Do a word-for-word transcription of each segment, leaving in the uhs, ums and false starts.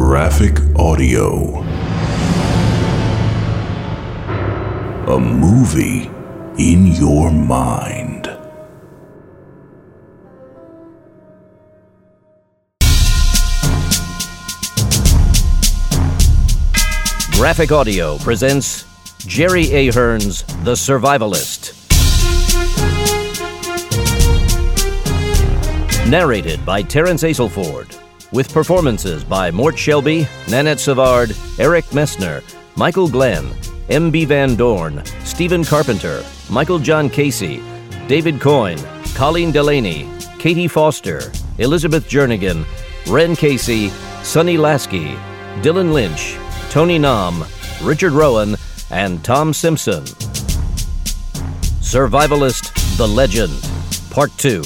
Graphic Audio. A movie in your mind. Graphic Audio presents Jerry Ahern's The Survivalist. Narrated by Terence Aselford, with performances by Mort Shelby, Nanette Savard, Eric Messner, Michael Glenn, M B Van Dorn, Stephen Carpenter, Michael John Casey, David Coyne, Colleen Delaney, Katie Foster, Elizabeth Jernigan, Ren Casey, Sonny Lasky, Dylan Lynch, Tony Nam, Richard Rowan, and Tom Simpson. Survivalist: The Legend, Part two.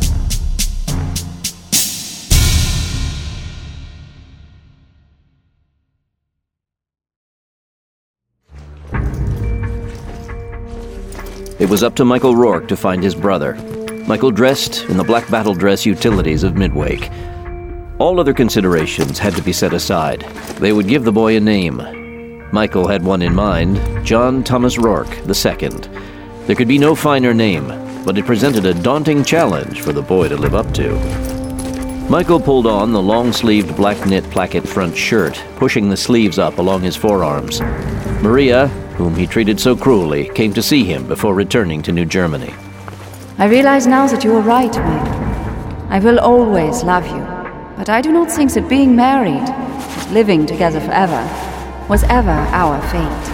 It was up to Michael Rourke to find his brother. Michael dressed in the black battle dress utilities of Midwake. All other considerations had to be set aside. They would give the boy a name. Michael had one in mind, John Thomas Rourke the Second. There could be no finer name, but it presented a daunting challenge for the boy to live up to. Michael pulled on the long-sleeved black knit placket front shirt, pushing the sleeves up along his forearms. Maria, whom he treated so cruelly, came to see him before returning to New Germany. I realize now that you were right, Michael. I will always love you, but I do not think that being married, living together forever, was ever our fate.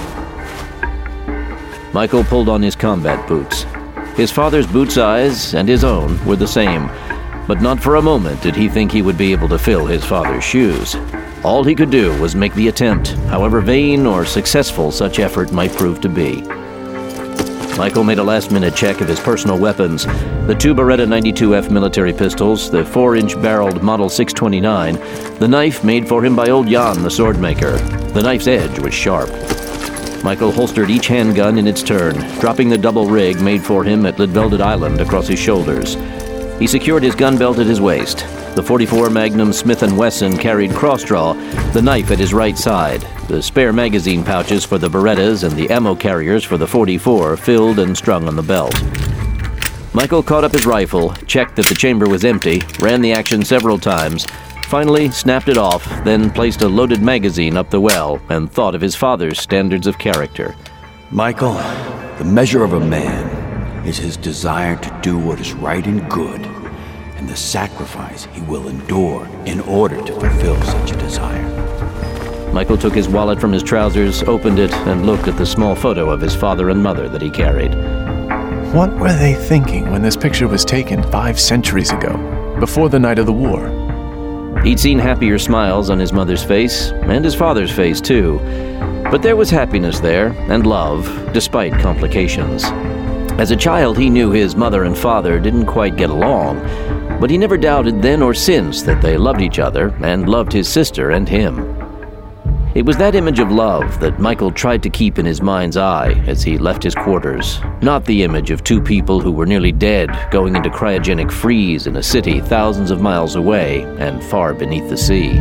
Michael pulled on his combat boots. His father's boot size and his own were the same, but not for a moment did he think he would be able to fill his father's shoes. All he could do was make the attempt, however vain or successful such effort might prove to be. Michael made a last-minute check of his personal weapons, the two Beretta ninety-two F military pistols, the four-inch barreled Model six twenty-nine, the knife made for him by old Jan, the sword maker. The knife's edge was sharp. Michael holstered each handgun in its turn, dropping the double rig made for him at Lidveldet Island across his shoulders. He secured his gun belt at his waist. The forty-four Magnum Smith and Wesson carried cross-draw, the knife at his right side. The spare magazine pouches for the Berettas and the ammo carriers for the forty-four filled and strung on the belt. Michael caught up his rifle, checked that the chamber was empty, ran the action several times, finally snapped it off, then placed a loaded magazine up the well and thought of his father's standards of character. Michael, the measure of a man is his desire to do what is right and good, and the sacrifice he will endure in order to fulfill such a desire. Michael took his wallet from his trousers, opened it, and looked at the small photo of his father and mother that he carried. What were they thinking when this picture was taken five centuries ago, before the night of the war? He'd seen happier smiles on his mother's face, and his father's face too. But there was happiness there, and love, despite complications. As a child, he knew his mother and father didn't quite get along, but he never doubted then or since that they loved each other and loved his sister and him. It was that image of love that Michael tried to keep in his mind's eye as he left his quarters, not the image of two people who were nearly dead going into cryogenic freeze in a city thousands of miles away and far beneath the sea.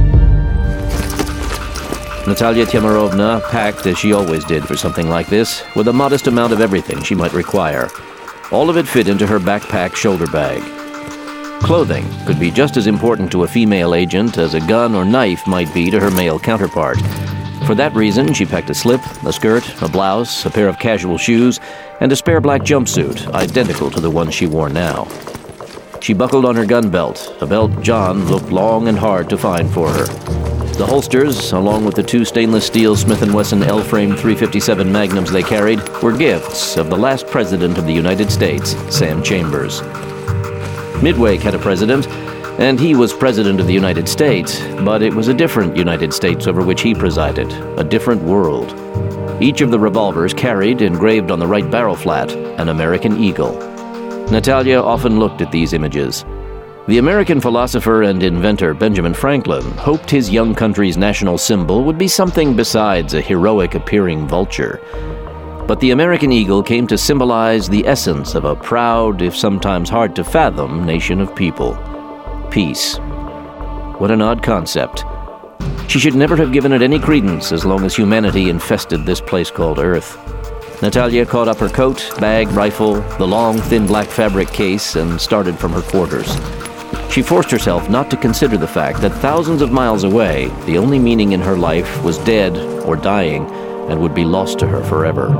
Natalia Tyemurovna packed, as she always did for something like this, with a modest amount of everything she might require. All of it fit into her backpack shoulder bag. Clothing could be just as important to a female agent as a gun or knife might be to her male counterpart. For that reason, she packed a slip, a skirt, a blouse, a pair of casual shoes, and a spare black jumpsuit, identical to the one she wore now. She buckled on her gun belt, a belt John looked long and hard to find for her. The holsters, along with the two stainless steel Smith and Wesson L-frame three fifty-seven Magnums they carried, were gifts of the last president of the United States, Sam Chambers. Midwake had a president, and he was president of the United States, but it was a different United States over which he presided, a different world. Each of the revolvers carried, engraved on the right barrel flat, an American eagle. Natalia often looked at these images. The American philosopher and inventor Benjamin Franklin hoped his young country's national symbol would be something besides a heroic-appearing vulture. But the American eagle came to symbolize the essence of a proud, if sometimes hard-to-fathom, nation of people. Peace. What an odd concept. She should never have given it any credence as long as humanity infested this place called Earth. Natalia caught up her coat, bag, rifle, the long, thin black fabric case, and started from her quarters. She forced herself not to consider the fact that thousands of miles away, the only meaning in her life was dead or dying and would be lost to her forever.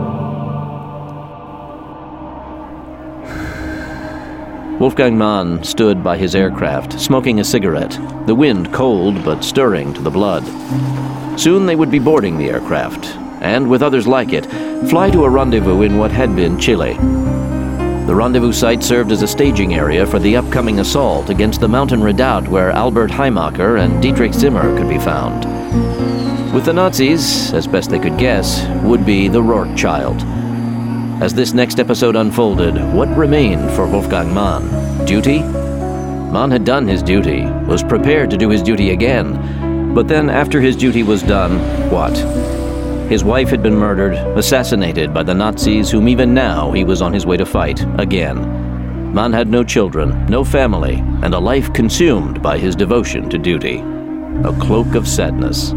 Wolfgang Mann stood by his aircraft, smoking a cigarette, the wind cold but stirring to the blood. Soon they would be boarding the aircraft, and with others like it, fly to a rendezvous in what had been Chile. The rendezvous site served as a staging area for the upcoming assault against the mountain redoubt where Albert Heimacher and Dietrich Zimmer could be found. With the Nazis, as best they could guess, would be the Rourke child. As this next episode unfolded, what remained for Wolfgang Mann? Duty? Mann had done his duty, was prepared to do his duty again. But then after his duty was done, what? His wife had been murdered, assassinated by the Nazis whom even now he was on his way to fight, again. Mann had no children, no family, and a life consumed by his devotion to duty. A cloak of sadness.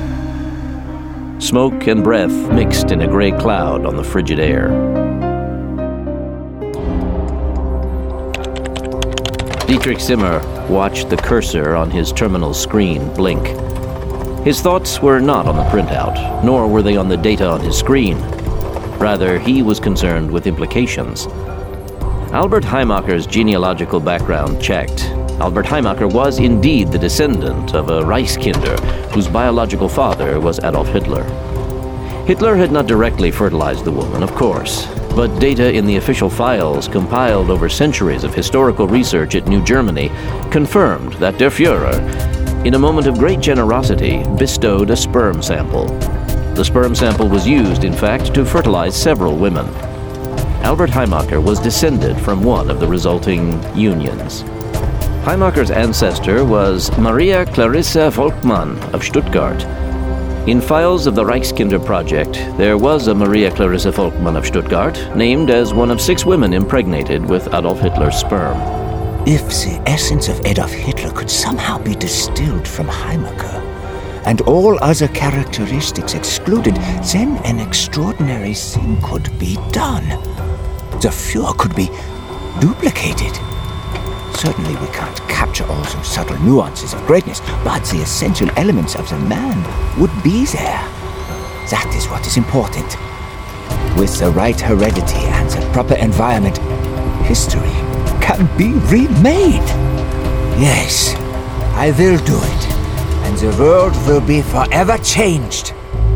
Smoke and breath mixed in a gray cloud on the frigid air. Dietrich Zimmer watched the cursor on his terminal screen blink. His thoughts were not on the printout, nor were they on the data on his screen. Rather, he was concerned with implications. Albert Heimacher's genealogical background checked. Albert Heimacher was indeed the descendant of a Reichskinder, whose biological father was Adolf Hitler. Hitler had not directly fertilized the woman, of course, but data in the official files compiled over centuries of historical research at New Germany confirmed that Der Fuhrer, in a moment of great generosity, bestowed a sperm sample. The sperm sample was used, in fact, to fertilize several women. Albert Heimacher was descended from one of the resulting unions. Heimacher's ancestor was Maria Clarissa Volkmann of Stuttgart. In files of the Reichskinder Project, there was a Maria Clarissa Volkmann of Stuttgart, named as one of six women impregnated with Adolf Hitler's sperm. If the essence of Adolf Hitler could somehow be distilled from Heimacher, and all other characteristics excluded, then an extraordinary thing could be done. The Fuhrer could be duplicated. Certainly we can't capture all those subtle nuances of greatness, but the essential elements of the man would be there. That is what is important. With the right heredity and the proper environment, history can be remade. Yes, I will do it, and the world will be forever changed.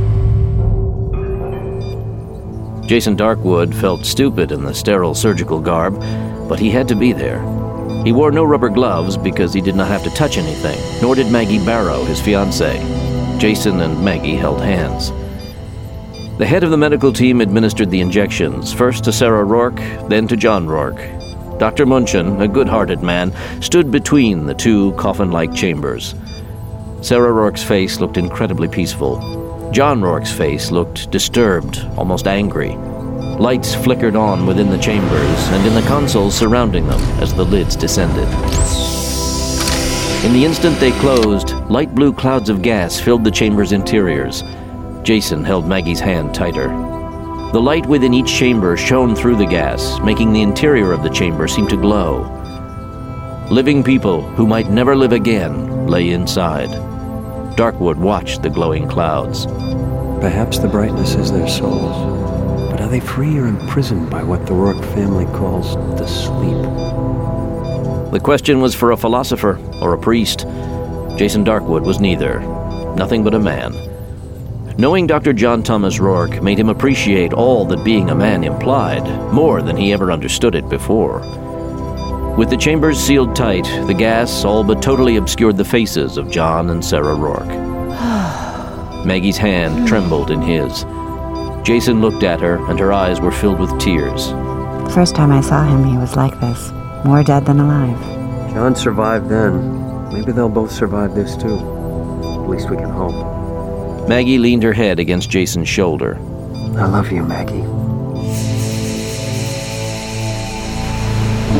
Jason Darkwood felt stupid in the sterile surgical garb, but he had to be there. He wore no rubber gloves because he did not have to touch anything, nor did Maggie Barrow, his fiancée. Jason and Maggie held hands. The head of the medical team administered the injections, first to Sarah Rourke, then to John Rourke. Doctor Munchen, a good-hearted man, stood between the two coffin-like chambers. Sarah Rourke's face looked incredibly peaceful. John Rourke's face looked disturbed, almost angry. Lights flickered on within the chambers and in the consoles surrounding them as the lids descended. In the instant they closed, light blue clouds of gas filled the chamber's interiors. Jason held Maggie's hand tighter. The light within each chamber shone through the gas, making the interior of the chamber seem to glow. Living people who might never live again lay inside. Darkwood watched the glowing clouds. Perhaps the brightness is their souls. But are they free or imprisoned by what the Rourke family calls the sleep? The question was for a philosopher or a priest. Jason Darkwood was neither. Nothing but a man. Knowing Doctor John Thomas Rourke made him appreciate all that being a man implied, more than he ever understood it before. With the chambers sealed tight, the gas all but totally obscured the faces of John and Sarah Rourke. Maggie's hand trembled in his. Jason looked at her, and her eyes were filled with tears. The first time I saw him, he was like this. More dead than alive. John survived then. Maybe they'll both survive this, too. At least we can hope. Maggie leaned her head against Jason's shoulder. I love you, Maggie.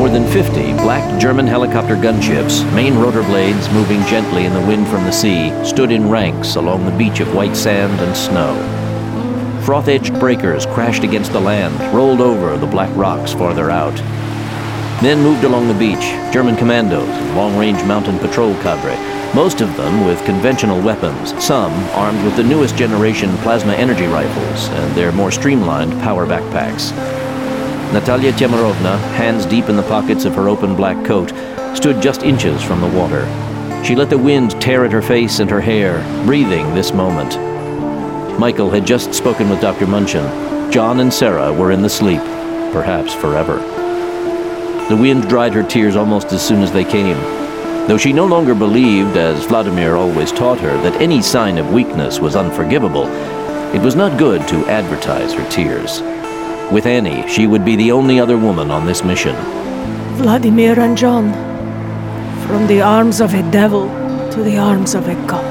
more than fifty black German helicopter gunships, main rotor blades moving gently in the wind from the sea, stood in ranks along the beach of white sand and snow. Froth-edged breakers crashed against the land, rolled over the black rocks farther out. Men moved along the beach, German commandos and long-range mountain patrol cadre, most of them with conventional weapons, some armed with the newest generation plasma energy rifles and their more streamlined power backpacks. Natalia Temerovna, hands deep in the pockets of her open black coat, stood just inches from the water. She let the wind tear at her face and her hair, breathing this moment. Michael had just spoken with Doctor Munchin. John and Sarah were in the sleep, perhaps forever. The wind dried her tears almost as soon as they came. Though she no longer believed, as Vladimir always taught her, that any sign of weakness was unforgivable, it was not good to advertise her tears. With Annie, she would be the only other woman on this mission. Vladimir and John, from the arms of a devil to the arms of a god.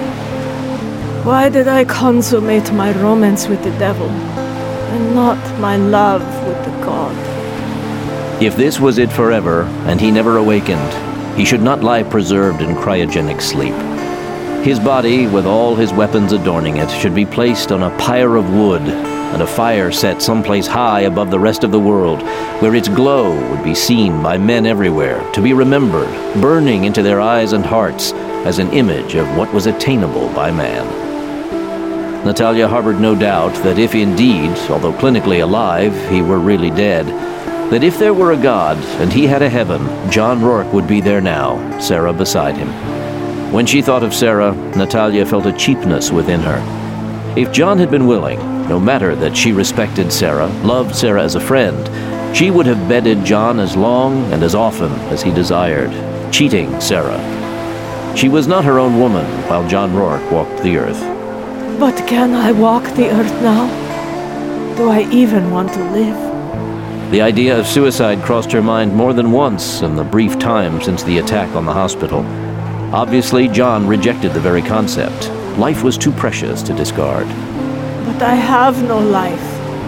Why did I consummate my romance with the devil, and not my love with the god? If this was it forever, and he never awakened, he should not lie preserved in cryogenic sleep. His body, with all his weapons adorning it, should be placed on a pyre of wood, and a fire set someplace high above the rest of the world, where its glow would be seen by men everywhere, to be remembered, burning into their eyes and hearts, as an image of what was attainable by man. Natalia harbored no doubt that if indeed, although clinically alive, he were really dead, that if there were a God and he had a heaven, John Rourke would be there now, Sarah beside him. When she thought of Sarah, Natalia felt a cheapness within her. If John had been willing, no matter that she respected Sarah, loved Sarah as a friend, she would have bedded John as long and as often as he desired, cheating Sarah. She was not her own woman while John Rourke walked the earth. But can I walk the earth now? Do I even want to live? The idea of suicide crossed her mind more than once in the brief time since the attack on the hospital. Obviously, John rejected the very concept. Life was too precious to discard. But I have no life.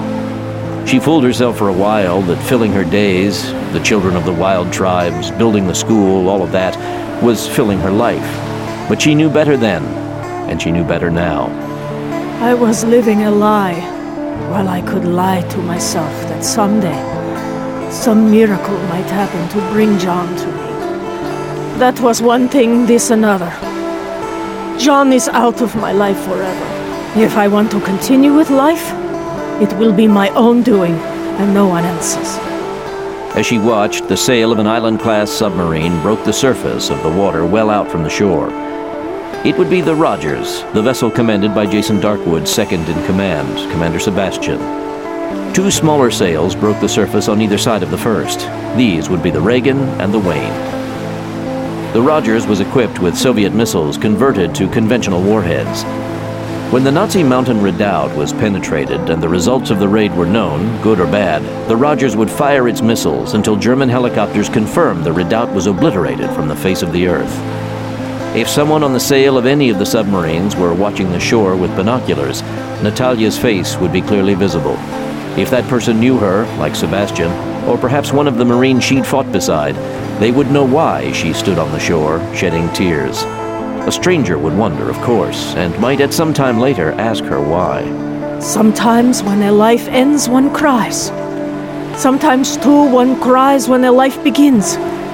She fooled herself for a while that filling her days, the children of the wild tribes, building the school, all of that, was filling her life. But she knew better then, and she knew better now. I was living a lie, while I could lie to myself that someday, some miracle might happen to bring John to me. That was one thing, this another. John is out of my life forever. If I want to continue with life, it will be my own doing and no one else's. As she watched, the sail of an island-class submarine broke the surface of the water well out from the shore. It would be the Rogers, the vessel commanded by Jason Darkwood's second in command, Commander Sebastian. Two smaller sails broke the surface on either side of the first. These would be the Reagan and the Wayne. The Rogers was equipped with Soviet missiles converted to conventional warheads. When the Nazi mountain redoubt was penetrated and the results of the raid were known, good or bad, the Rogers would fire its missiles until German helicopters confirmed the redoubt was obliterated from the face of the earth. If someone on the sail of any of the submarines were watching the shore with binoculars, Natalia's face would be clearly visible. If that person knew her, like Sebastian, or perhaps one of the Marines she'd fought beside, they would know why she stood on the shore, shedding tears. A stranger would wonder, of course, and might at some time later ask her why. Sometimes when a life ends, one cries. Sometimes, too, one cries when a life begins.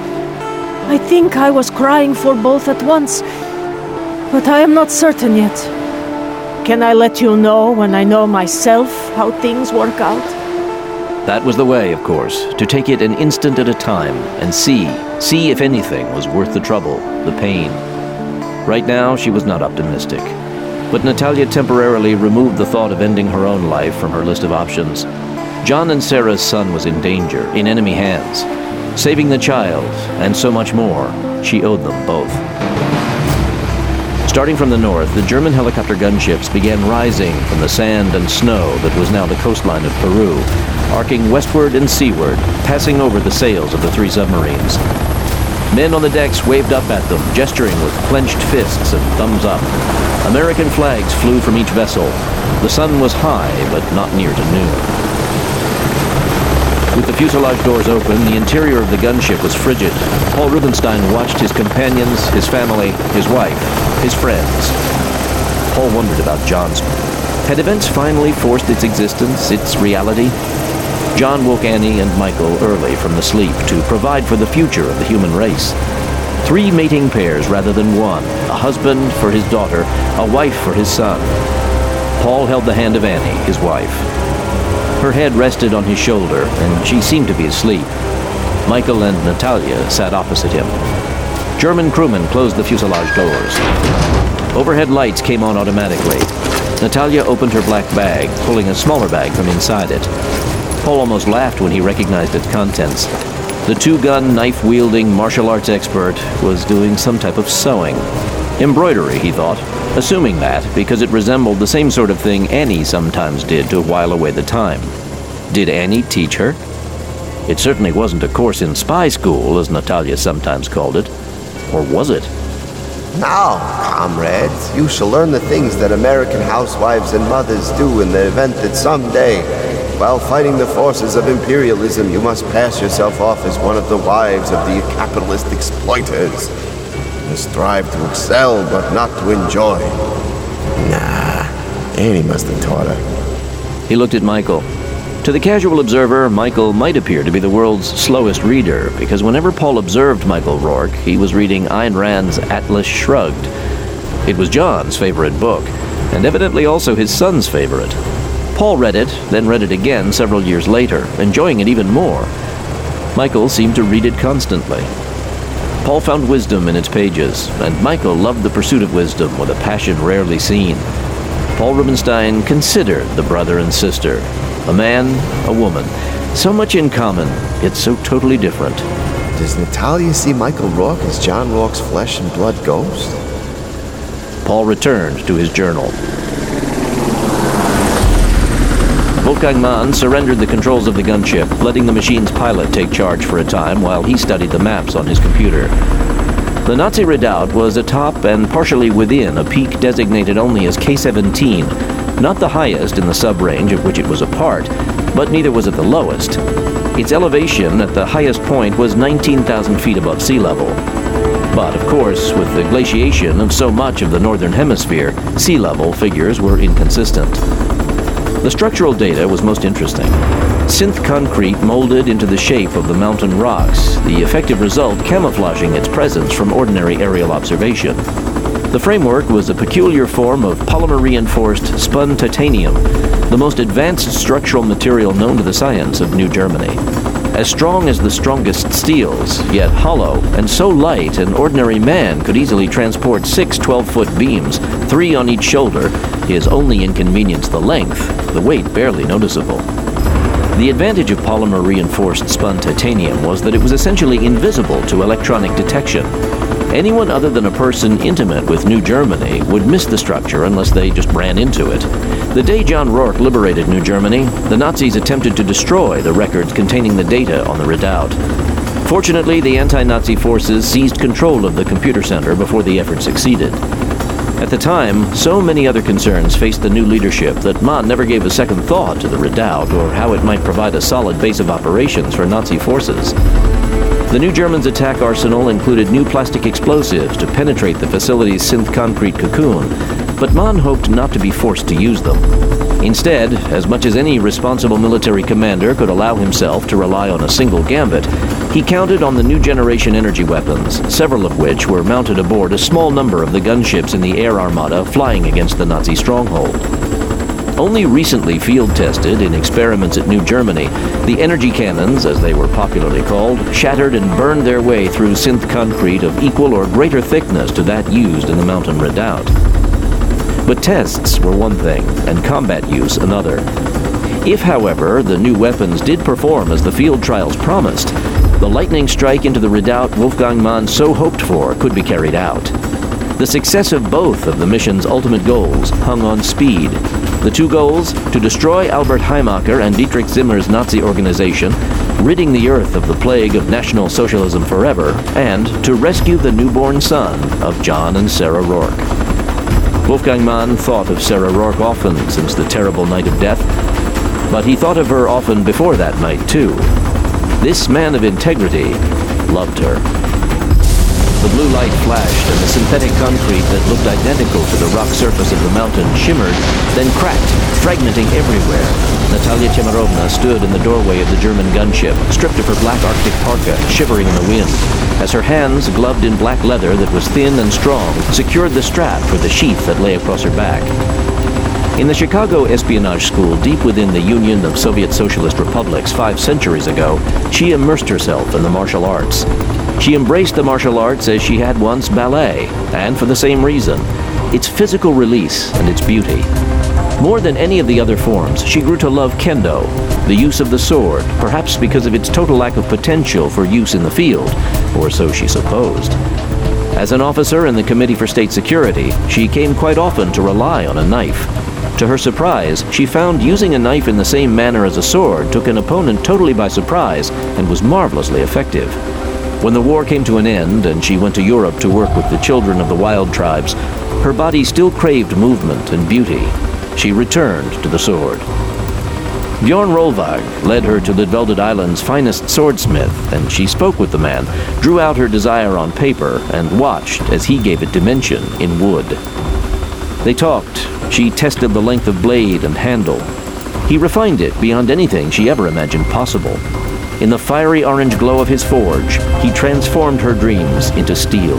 I think I was crying for both at once, but I am not certain yet. Can I let you know when I know myself how things work out? That was the way, of course, to take it an instant at a time and see, see if anything was worth the trouble, the pain. Right now, she was not optimistic. But Natalia temporarily removed the thought of ending her own life from her list of options. John and Sarah's son was in danger, in enemy hands. Saving the child, and so much more, she owed them both. Starting from the north, the German helicopter gunships began rising from the sand and snow that was now the coastline of Peru, arcing westward and seaward, passing over the sails of the three submarines. Men on the decks waved up at them, gesturing with clenched fists and thumbs up. American flags flew from each vessel. The sun was high, but not near to noon. With the fuselage doors open, the interior of the gunship was frigid. Paul Rubinstein watched his companions, his family, his wife, his friends. Paul wondered about John's. Had events finally forced its existence, its reality? John woke Annie and Michael early from the sleep to provide for the future of the human race. Three mating pairs rather than one, a husband for his daughter, a wife for his son. Paul held the hand of Annie, his wife. Her head rested on his shoulder, and she seemed to be asleep. Michael and Natalia sat opposite him. German crewmen closed the fuselage doors. Overhead lights came on automatically. Natalia opened her black bag, pulling a smaller bag from inside it. Paul almost laughed when he recognized its contents. The two-gun, knife-wielding martial arts expert was doing some type of sewing. Embroidery, he thought, assuming that because it resembled the same sort of thing Annie sometimes did to while away the time. Did Annie teach her? It certainly wasn't a course in spy school, as Natalia sometimes called it. Or was it? Now, comrades, you shall learn the things that American housewives and mothers do in the event that someday, while fighting the forces of imperialism, you must pass yourself off as one of the wives of the capitalist exploiters. You must strive to excel, but not to enjoy. Nah, Annie must have taught her. He looked at Michael. To the casual observer, Michael might appear to be the world's slowest reader, because whenever Paul observed Michael Rourke, he was reading Ayn Rand's Atlas Shrugged. It was John's favorite book, and evidently also his son's favorite. Paul read it, then read it again several years later, enjoying it even more. Michael seemed to read it constantly. Paul found wisdom in its pages, and Michael loved the pursuit of wisdom with a passion rarely seen. Paul Rubinstein considered the brother and sister. A man, a woman. So much in common, yet so totally different. Does Natalia see Michael Rourke as John Rourke's flesh and blood ghost? Paul returned to his journal. Wolfgang Mann surrendered the controls of the gunship, letting the machine's pilot take charge for a time while he studied the maps on his computer. The Nazi redoubt was atop and partially within a peak designated only as K seventeen, not the highest in the sub-range of which it was a part, but neither was it the lowest. Its elevation at the highest point was nineteen thousand feet above sea level. But, of course, with the glaciation of so much of the northern hemisphere, sea level figures were inconsistent. The structural data was most interesting. Synth concrete molded into the shape of the mountain rocks, the effective result camouflaging its presence from ordinary aerial observation. The framework was a peculiar form of polymer-reinforced spun titanium, the most advanced structural material known to the science of New Germany. As strong as the strongest steels, yet hollow, and so light an ordinary man could easily transport six twelve-foot beams, three on each shoulder, his only inconvenience the length, the weight barely noticeable. The advantage of polymer-reinforced spun titanium was that it was essentially invisible to electronic detection. Anyone other than a person intimate with New Germany would miss the structure unless they just ran into it. The day John Rourke liberated New Germany, the Nazis attempted to destroy the records containing the data on the redoubt. Fortunately, the anti-Nazi forces seized control of the computer center before the effort succeeded. At the time, so many other concerns faced the new leadership that Mann never gave a second thought to the redoubt or how it might provide a solid base of operations for Nazi forces. The New Germans' attack arsenal included new plastic explosives to penetrate the facility's synth concrete cocoon, but Mann hoped not to be forced to use them. Instead, as much as any responsible military commander could allow himself to rely on a single gambit, he counted on the new generation energy weapons, several of which were mounted aboard a small number of the gunships in the air armada flying against the Nazi stronghold. Only recently field-tested in experiments at New Germany, the energy cannons, as they were popularly called, shattered and burned their way through synth concrete of equal or greater thickness to that used in the mountain redoubt. But tests were one thing, and combat use another. If, however, the new weapons did perform as the field trials promised, the lightning strike into the redoubt Wolfgang Mann so hoped for could be carried out. The success of both of the mission's ultimate goals hung on speed. The two goals, to destroy Albert Heimacher and Dietrich Zimmer's Nazi organization, ridding the earth of the plague of National Socialism forever, and to rescue the newborn son of John and Sarah Rourke. Wolfgang Mann thought of Sarah Rourke often since the terrible night of death, but he thought of her often before that night, too. This man of integrity loved her. The blue light flashed, and the synthetic concrete that looked identical to the rock surface of the mountain shimmered, then cracked, fragmenting everywhere. Natalia Timorovna stood in the doorway of the German gunship, stripped of her black Arctic parka, shivering in the wind, as her hands, gloved in black leather that was thin and strong, secured the strap for the sheath that lay across her back. In the Chicago Espionage School, deep within the Union of Soviet Socialist Republics five centuries ago, she immersed herself in the martial arts. She embraced the martial arts as she had once ballet, and for the same reason, its physical release and its beauty. More than any of the other forms, she grew to love kendo, the use of the sword, perhaps because of its total lack of potential for use in the field, or so she supposed. As an officer in the Committee for State Security, she came quite often to rely on a knife. To her surprise, she found using a knife in the same manner as a sword took an opponent totally by surprise and was marvelously effective. When the war came to an end and she went to Europe to work with the children of the wild tribes, her body still craved movement and beauty. She returned to the sword. Bjorn Rolvag led her to Lidveldet Island's finest swordsmith, and she spoke with the man, drew out her desire on paper, and watched as he gave it dimension in wood. They talked. She tested the length of blade and handle. He refined it beyond anything she ever imagined possible. In the fiery orange glow of his forge, he transformed her dreams into steel.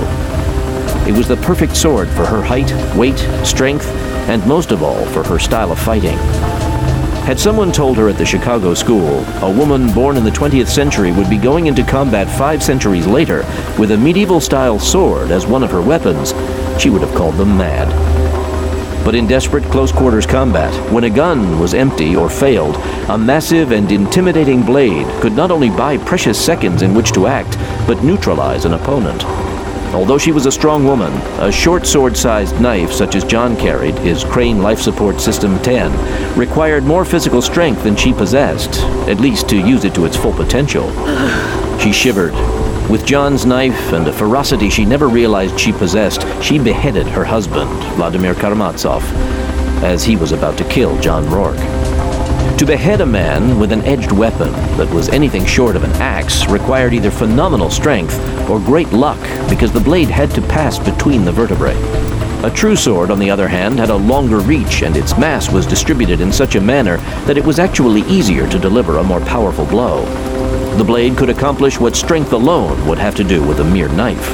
It was the perfect sword for her height, weight, strength, and most of all, for her style of fighting. Had someone told her at the Chicago school, a woman born in the twentieth century would be going into combat five centuries later with a medieval-style sword as one of her weapons, she would have called them mad. But in desperate close-quarters combat, when a gun was empty or failed, a massive and intimidating blade could not only buy precious seconds in which to act, but neutralize an opponent. Although she was a strong woman, a short sword-sized knife such as John carried, his Crane Life Support System ten, required more physical strength than she possessed, at least to use it to its full potential. She shivered. With John's knife and a ferocity she never realized she possessed, she beheaded her husband, Vladimir Karamazov, as he was about to kill John Rourke. To behead a man with an edged weapon that was anything short of an axe required either phenomenal strength or great luck, because the blade had to pass between the vertebrae. A true sword, on the other hand, had a longer reach, and its mass was distributed in such a manner that it was actually easier to deliver a more powerful blow. The blade could accomplish what strength alone would have to do with a mere knife.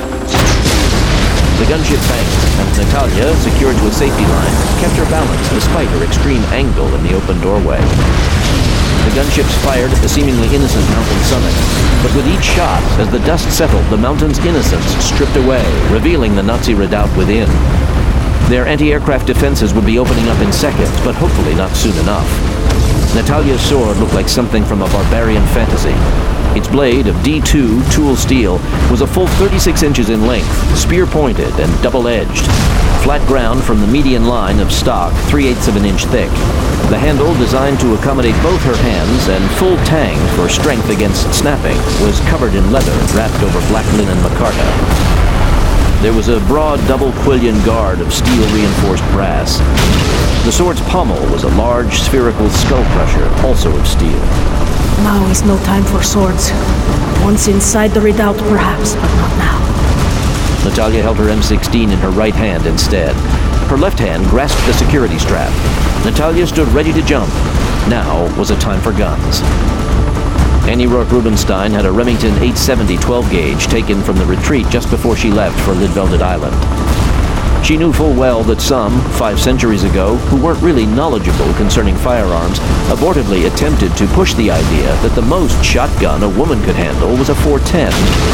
The gunship banked, and Natalia, secured to a safety line, kept her balance despite her extreme angle in the open doorway. The gunships fired at the seemingly innocent mountain summit, but with each shot, as the dust settled, the mountain's innocence stripped away, revealing the Nazi redoubt within. Their anti-aircraft defenses would be opening up in seconds, but hopefully not soon enough. Natalia's sword looked like something from a barbarian fantasy. Its blade of D two tool steel was a full thirty-six inches in length, spear-pointed and double-edged. Flat ground from the median line of stock, three-eighths of an inch thick. The handle, designed to accommodate both her hands and full tang for strength against snapping, was covered in leather wrapped over black linen micarta. There was a broad double-quillion guard of steel-reinforced brass. The sword's pommel was a large spherical skull crusher, also of steel. Now is no time for swords. Once inside the redoubt, perhaps, but not now. Natalia held her M sixteen in her right hand instead. Her left hand grasped the security strap. Natalia stood ready to jump. Now was a time for guns. Annie Rourke Rubenstein had a Remington eight seventy twelve gauge taken from the retreat just before she left for Lidveldet Island. She knew full well that some, five centuries ago, who weren't really knowledgeable concerning firearms, abortively attempted to push the idea that the most shotgun a woman could handle was a four ten.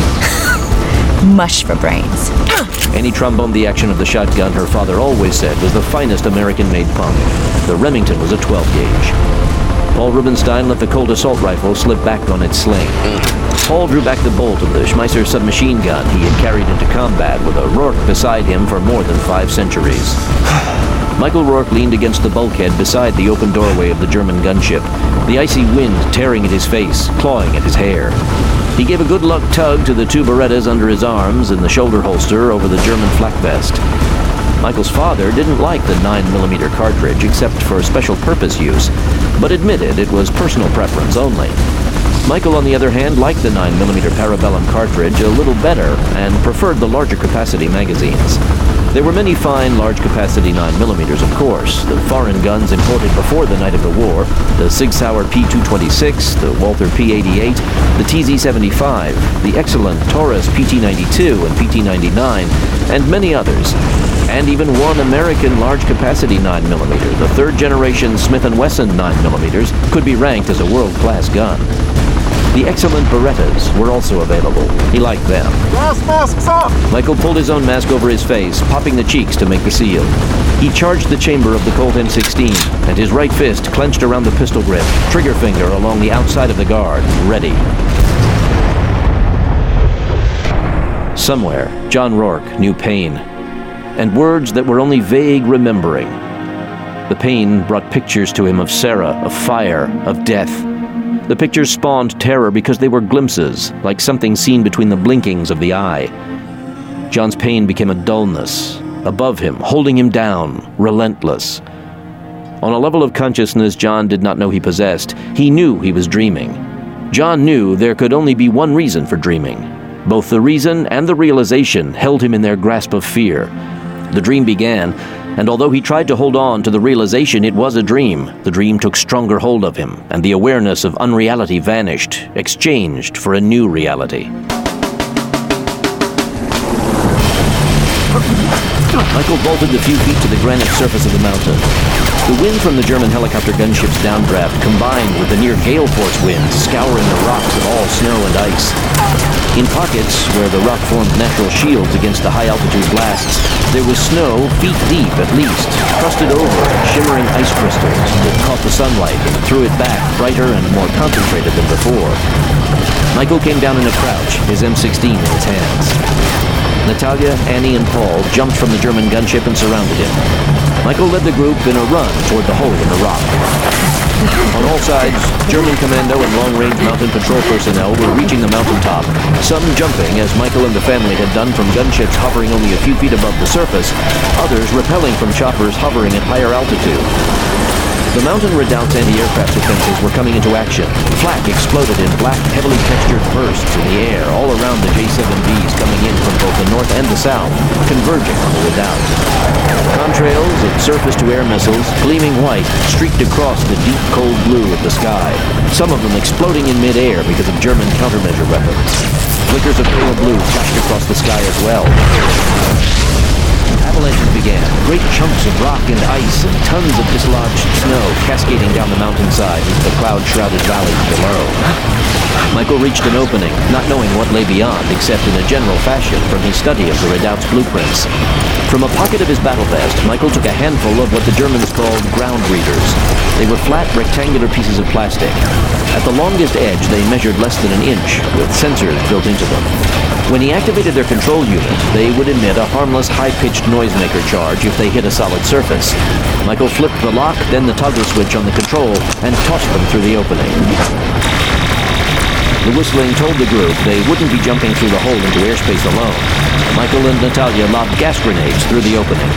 Mush for brains. Annie tromboned the action of the shotgun her father always said was the finest American-made pump. The Remington was a twelve gauge. Paul Rubenstein let the Colt assault rifle slip back on its sling. Paul drew back the bolt of the Schmeisser submachine gun he had carried into combat with a Rourke beside him for more than five centuries. Michael Rourke leaned against the bulkhead beside the open doorway of the German gunship, the icy wind tearing at his face, clawing at his hair. He gave a good luck tug to the two Berettas under his arms and the shoulder holster over the German flak vest. Michael's father didn't like the nine millimeter cartridge except for special purpose use, but admitted it was personal preference only. Michael, on the other hand, liked the nine millimeter Parabellum cartridge a little better and preferred the larger capacity magazines. There were many fine large-capacity nine millimeters, of course. The foreign guns imported before the night of the war, the Sig Sauer P two twenty-six, the Walther P eighty-eight, the T Z seventy-five, the excellent Taurus P T ninety-two and P T ninety-nine, and many others. And even one American large-capacity nine millimeter, the third-generation Smith and Wesson nine millimeters, could be ranked as a world-class gun. The excellent Berettas were also available. He liked them. Gas masks off! Michael pulled his own mask over his face, popping the cheeks to make the seal. He charged the chamber of the Colt M sixteen, and his right fist clenched around the pistol grip, trigger finger along the outside of the guard, ready. Somewhere, John Rourke knew pain, and words that were only vague remembering. The pain brought pictures to him of Sarah, of fire, of death. The pictures spawned terror because they were glimpses, like something seen between the blinkings of the eye. John's pain became a dullness, above him, holding him down, relentless. On a level of consciousness John did not know he possessed, he knew he was dreaming. John knew there could only be one reason for dreaming. Both the reason and the realization held him in their grasp of fear. The dream began, and although he tried to hold on to the realization it was a dream, the dream took stronger hold of him, and the awareness of unreality vanished, exchanged for a new reality. Michael vaulted the few feet to the granite surface of the mountain. The wind from the German helicopter gunship's downdraft combined with the near gale force winds scouring the rocks of all snow and ice. In pockets where the rock formed natural shields against the high-altitude blasts, there was snow feet deep at least, crusted over shimmering ice crystals that caught the sunlight and threw it back brighter and more concentrated than before. Michael came down in a crouch, his M sixteen in his hands. Natalia, Annie, and Paul jumped from the German gunship and surrounded him. Michael led the group in a run toward the hole in the rock. On all sides, German commando and long-range mountain patrol personnel were reaching the mountaintop, some jumping, as Michael and the family had done from gunships hovering only a few feet above the surface, others rappelling from choppers hovering at higher altitude. The mountain redoubt's anti-aircraft defenses were coming into action. Flak exploded in black, heavily textured bursts in the air all around the J seven Bs coming in from both the north and the south, converging on the redoubt. Contrails of surface-to-air missiles, gleaming white, streaked across the deep, cold blue of the sky, some of them exploding in mid-air because of German countermeasure weapons. Flickers of pale blue flashed across the sky as well. Avalanches began, great chunks of rock and ice and tons of dislodged snow cascading down the mountainside into the cloud-shrouded valleys below. Michael reached an opening, not knowing what lay beyond, except in a general fashion from his study of the redoubt's blueprints. From a pocket of his battle vest, Michael took a handful of what the Germans called ground readers. They were flat, rectangular pieces of plastic. At the longest edge, they measured less than an inch, with sensors built into them. When he activated their control unit, they would emit a harmless, high-pitched noisemaker charge if they hit a solid surface. Michael flipped the lock, then the toggle switch on the control, and tossed them through the opening. The whistling told the group they wouldn't be jumping through the hole into airspace alone. Michael and Natalia lobbed gas grenades through the opening.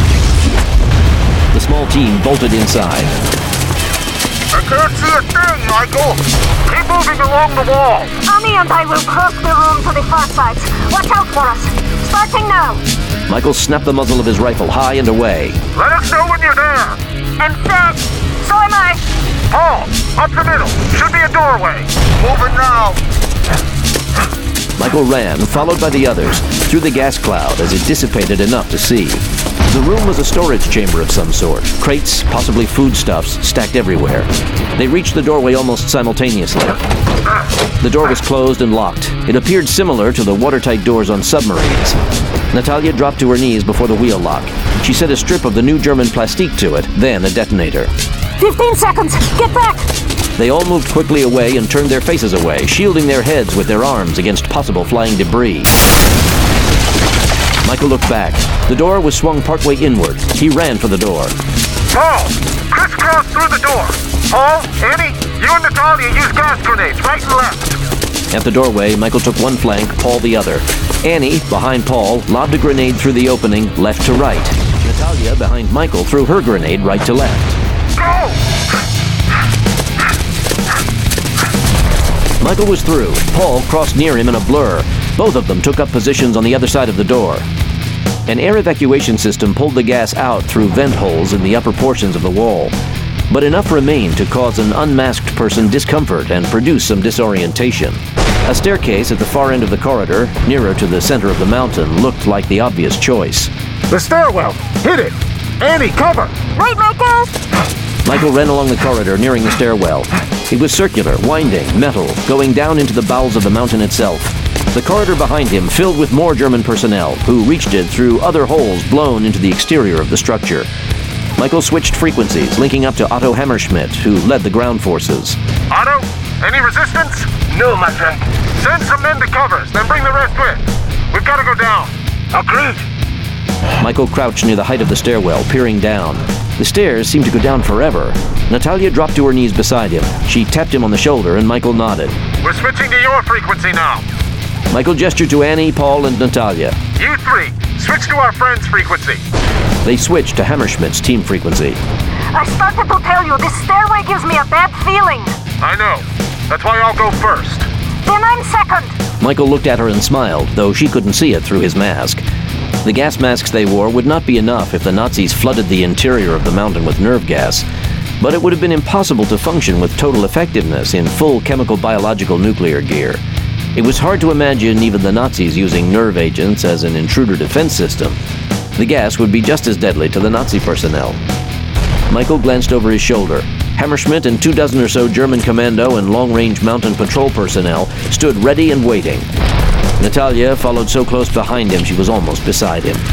The small team bolted inside. I can't see a thing, Michael! Keep moving along the wall! Annie and I will cross the room to the far side. Watch out for us! Starting now! Michael snapped the muzzle of his rifle high and away. Let us know when you're there! I'm set! So am I! Paul, up the middle! Should be a doorway! Moving now! Michael ran, followed by the others, through the gas cloud as it dissipated enough to see. The room was a storage chamber of some sort. Crates, possibly foodstuffs, stacked everywhere. They reached the doorway almost simultaneously. The door was closed and locked. It appeared similar to the watertight doors on submarines. Natalia dropped to her knees before the wheel lock. She set a strip of the new German plastique to it, then a detonator. Fifteen seconds! Get back! They all moved quickly away and turned their faces away, shielding their heads with their arms against possible flying debris. Michael looked back. The door was swung partway inward. He ran for the door. Paul! Crisscross through the door! Paul, Annie, you and Natalia use gas grenades, right and left! At the doorway, Michael took one flank, Paul the other. Annie, behind Paul, lobbed a grenade through the opening, left to right. Natalia, behind Michael, threw her grenade right to left. Go! Michael was through. Paul crossed near him in a blur. Both of them took up positions on the other side of the door. An air evacuation system pulled the gas out through vent holes in the upper portions of the wall. But enough remained to cause an unmasked person discomfort and produce some disorientation. A staircase at the far end of the corridor, nearer to the center of the mountain, looked like the obvious choice. The stairwell! Hit it! Annie, cover! Wait, Michael! Michael ran along the corridor, nearing the stairwell. It was circular, winding, metal, going down into the bowels of the mountain itself. The corridor behind him filled with more German personnel, who reached it through other holes blown into the exterior of the structure. Michael switched frequencies, linking up to Otto Hammerschmidt, who led the ground forces. Otto, any resistance? No, my friend. Send some men to covers, then bring the rest with. We've got to go down. Agreed. Michael crouched near the height of the stairwell, peering down. The stairs seemed to go down forever. Natalia dropped to her knees beside him. She tapped him on the shoulder, and Michael nodded. We're switching to your frequency now. Michael gestured to Annie, Paul, and Natalia. You three, switch to our friend's frequency. They switched to Hammerschmidt's team frequency. I started to tell you, this stairway gives me a bad feeling. I know. That's why I'll go first. Then I'm second. Michael looked at her and smiled, though she couldn't see it through his mask. The gas masks they wore would not be enough if the Nazis flooded the interior of the mountain with nerve gas, but it would have been impossible to function with total effectiveness in full chemical biological nuclear gear. It was hard to imagine even the Nazis using nerve agents as an intruder defense system. The gas would be just as deadly to the Nazi personnel. Michael glanced over his shoulder. Hammerschmidt and two dozen or so German commando and long-range mountain patrol personnel stood ready and waiting. Natalia followed so close behind him she was almost beside him.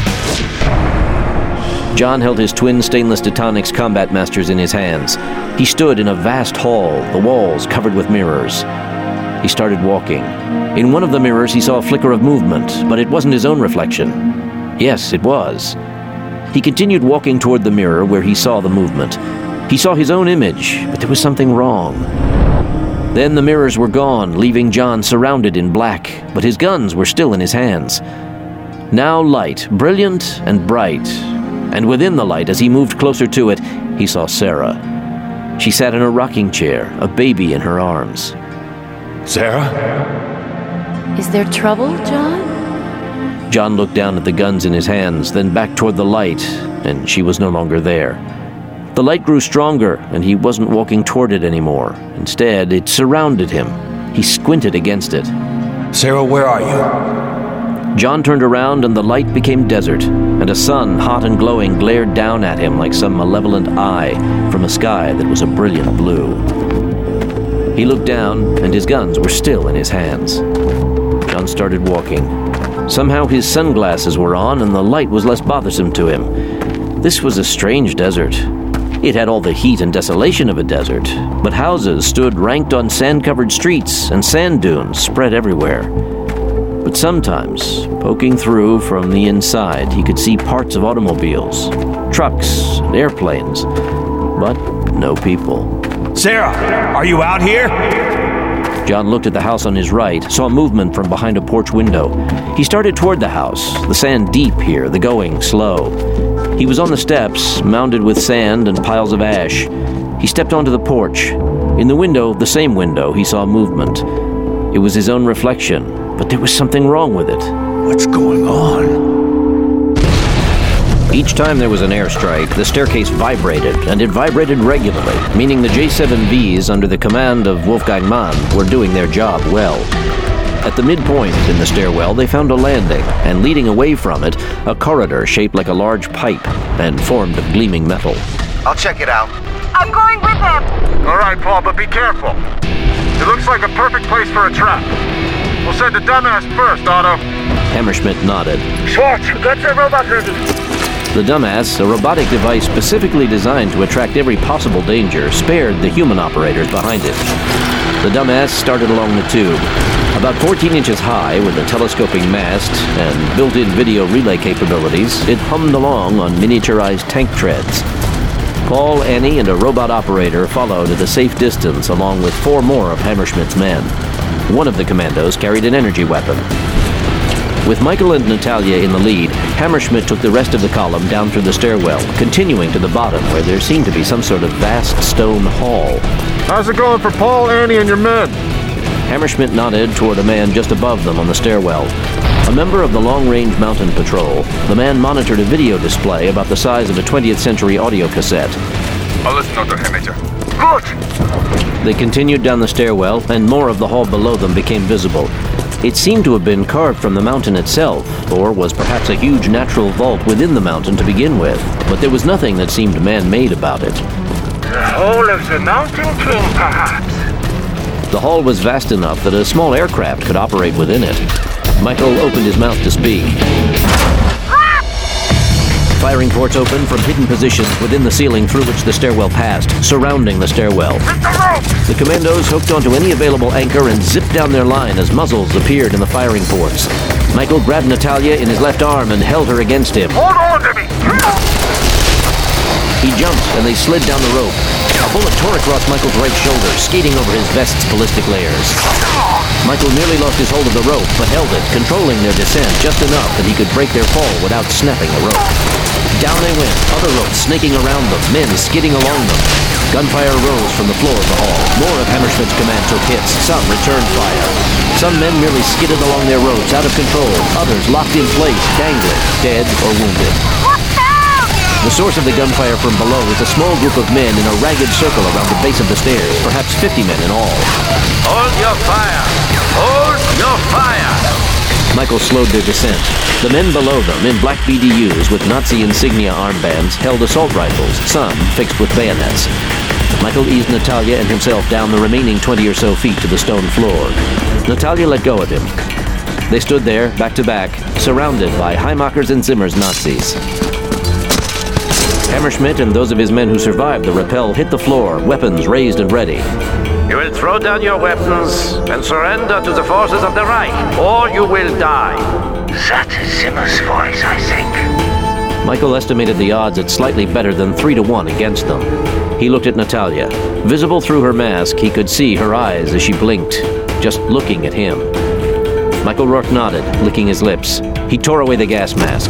John held his twin stainless Teutonix Combat Masters in his hands. He stood in a vast hall, the walls covered with mirrors. He started walking. In one of the mirrors he saw a flicker of movement, but it wasn't his own reflection. Yes, it was. He continued walking toward the mirror where he saw the movement. He saw his own image, but there was something wrong. Then the mirrors were gone, leaving John surrounded in black, but his guns were still in his hands. Now light, brilliant and bright. And within the light, as he moved closer to it, he saw Sarah. She sat in a rocking chair, a baby in her arms. Sarah? Is there trouble, John? John looked down at the guns in his hands, then back toward the light, and she was no longer there. The light grew stronger, and he wasn't walking toward it anymore. Instead, it surrounded him. He squinted against it. Sarah, where are you? John turned around, and the light became desert, and a sun, hot and glowing, glared down at him like some malevolent eye from a sky that was a brilliant blue. He looked down, and his guns were still in his hands. John started walking. Somehow his sunglasses were on, and the light was less bothersome to him. This was a strange desert. It had all the heat and desolation of a desert, but houses stood ranked on sand-covered streets, and sand dunes spread everywhere. But sometimes, poking through from the inside, he could see parts of automobiles, trucks, and airplanes, but no people. Sarah, are you out here? John looked at the house on his right, saw movement from behind a porch window. He started toward the house, the sand deep here, the going slow. He was on the steps, mounded with sand and piles of ash. He stepped onto the porch. In the window, the same window, he saw movement. It was his own reflection, but there was something wrong with it. What's going on? Each time there was an airstrike, the staircase vibrated, and it vibrated regularly, meaning the J seven Vs under the command of Wolfgang Mann were doing their job well. At the midpoint in the stairwell, they found a landing, and leading away from it, a corridor shaped like a large pipe and formed of gleaming metal. I'll check it out. I'm going with them. All right, Paul, but be careful. It looks like a perfect place for a trap. We'll send the dumbass first, Otto. Hammerschmidt nodded. Schwartz, get the robot ready. The dumbass, a robotic device specifically designed to attract every possible danger, spared the human operators behind it. The dumbass started along the tube. About fourteen inches high, with a telescoping mast and built-in video relay capabilities, it hummed along on miniaturized tank treads. Paul, Annie, and a robot operator followed at a safe distance along with four more of Hammerschmidt's men. One of the commandos carried an energy weapon. With Michael and Natalia in the lead, Hammerschmidt took the rest of the column down through the stairwell, continuing to the bottom where there seemed to be some sort of vast stone hall. How's it going for Paul, Annie, and your men? Hammerschmidt nodded toward a man just above them on the stairwell. A member of the long-range mountain patrol, the man monitored a video display about the size of a twentieth century audio cassette. Alles in Ordnung, Herr Major. Gut! They continued down the stairwell, and more of the hall below them became visible. It seemed to have been carved from the mountain itself, or was perhaps a huge natural vault within the mountain to begin with, but there was nothing that seemed man-made about it. The hole of the Mountain King, perhaps. The hall was vast enough that a small aircraft could operate within it. Michael opened his mouth to speak. Firing ports opened from hidden positions within the ceiling through which the stairwell passed, surrounding the stairwell. The commandos hooked onto any available anchor and zipped down their line as muzzles appeared in the firing ports. Michael grabbed Natalia in his left arm and held her against him. Hold on to me! He jumped and they slid down the rope. A bullet tore across Michael's right shoulder, skating over his vest's ballistic layers. Michael nearly lost his hold of the rope, but held it, controlling their descent just enough that he could break their fall without snapping the rope. Down they went, other ropes snaking around them, men skidding along them. Gunfire rose from the floor of the hall. More of Hammerschmidt's command took hits. Some returned fire. Some men merely skidded along their ropes, out of control. Others locked in place, dangling, dead or wounded. The source of the gunfire from below was a small group of men in a ragged circle around the base of the stairs, perhaps fifty men in all. Hold your fire! Hold your fire! Michael slowed their descent. The men below them, in black B D Us with Nazi insignia armbands, held assault rifles, some fixed with bayonets. Michael eased Natalia and himself down the remaining twenty or so feet to the stone floor. Natalia let go of him. They stood there, back to back, surrounded by Heimacher's and Zimmer's Nazis. Hammerschmidt and those of his men who survived the rappel hit the floor, weapons raised and ready. You will throw down your weapons and surrender to the forces of the Reich, or you will die. That is Zimmer's voice, I think. Michael estimated the odds at slightly better than three to one against them. He looked at Natalia. Visible through her mask, he could see her eyes as she blinked, just looking at him. Michael Rourke nodded, licking his lips. He tore away the gas mask.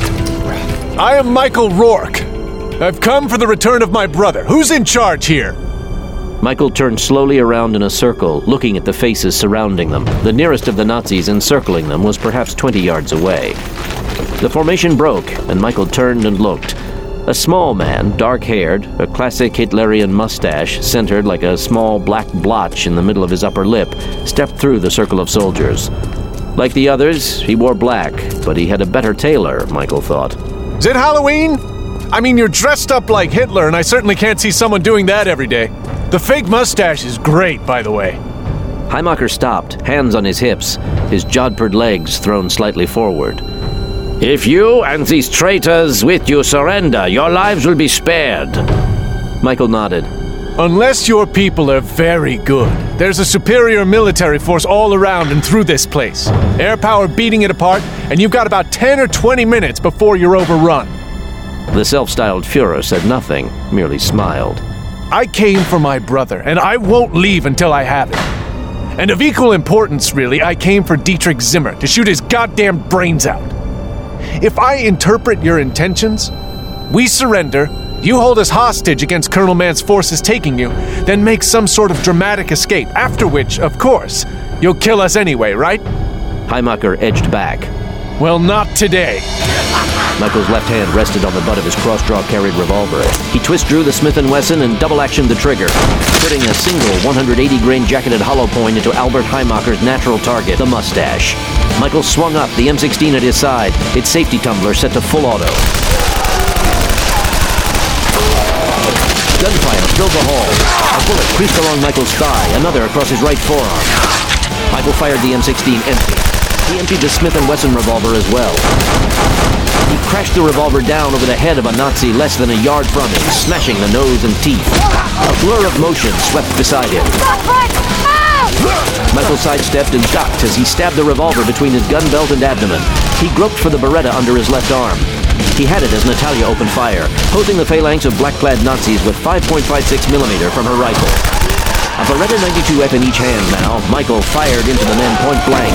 I am Michael Rourke. I've come for the return of my brother. Who's in charge here? Michael turned slowly around in a circle, looking at the faces surrounding them. The nearest of the Nazis encircling them was perhaps twenty yards away. The formation broke, and Michael turned and looked. A small man, dark-haired, a classic Hitlerian mustache centered like a small black blotch in the middle of his upper lip, stepped through the circle of soldiers. Like the others, he wore black, but he had a better tailor, Michael thought. Is it Halloween? I mean, you're dressed up like Hitler, and I certainly can't see someone doing that every day. The fake mustache is great, by the way. Heimacher stopped, hands on his hips, his jodhpurred legs thrown slightly forward. If you and these traitors with you surrender, your lives will be spared. Michael nodded. Unless your people are very good, there's a superior military force all around and through this place. Air power beating it apart, and you've got about ten or twenty minutes before you're overrun. The self-styled Fuhrer said nothing, merely smiled. I came for my brother, and I won't leave until I have it. And of equal importance, really, I came for Dietrich Zimmer to shoot his goddamn brains out. If I interpret your intentions, we surrender, you hold us hostage against Colonel Mann's forces taking you, then make some sort of dramatic escape, after which, of course, you'll kill us anyway, right? Heimacher edged back. Well, not today. Michael's left hand rested on the butt of his cross-draw carried revolver. He twist-drew the Smith and Wesson and double-actioned the trigger, putting a single one hundred eighty grain jacketed hollow point into Albert Heimacher's natural target, the mustache. Michael swung up, the M sixteen at his side, its safety tumbler set to full auto. Gunfire filled the hall. A bullet creased along Michael's thigh, another across his right forearm. Michael fired the M sixteen empty. He emptied the Smith and Wesson revolver as well. He crashed the revolver down over the head of a Nazi less than a yard from him, smashing the nose and teeth. A blur of motion swept beside him. Michael sidestepped and ducked as he stabbed the revolver between his gun belt and abdomen. He groped for the Beretta under his left arm. He had it as Natalia opened fire, posing the phalanx of black-clad Nazis with five point five six millimeter from her rifle. A Beretta ninety-two F in each hand now, Michael fired into the men point blank.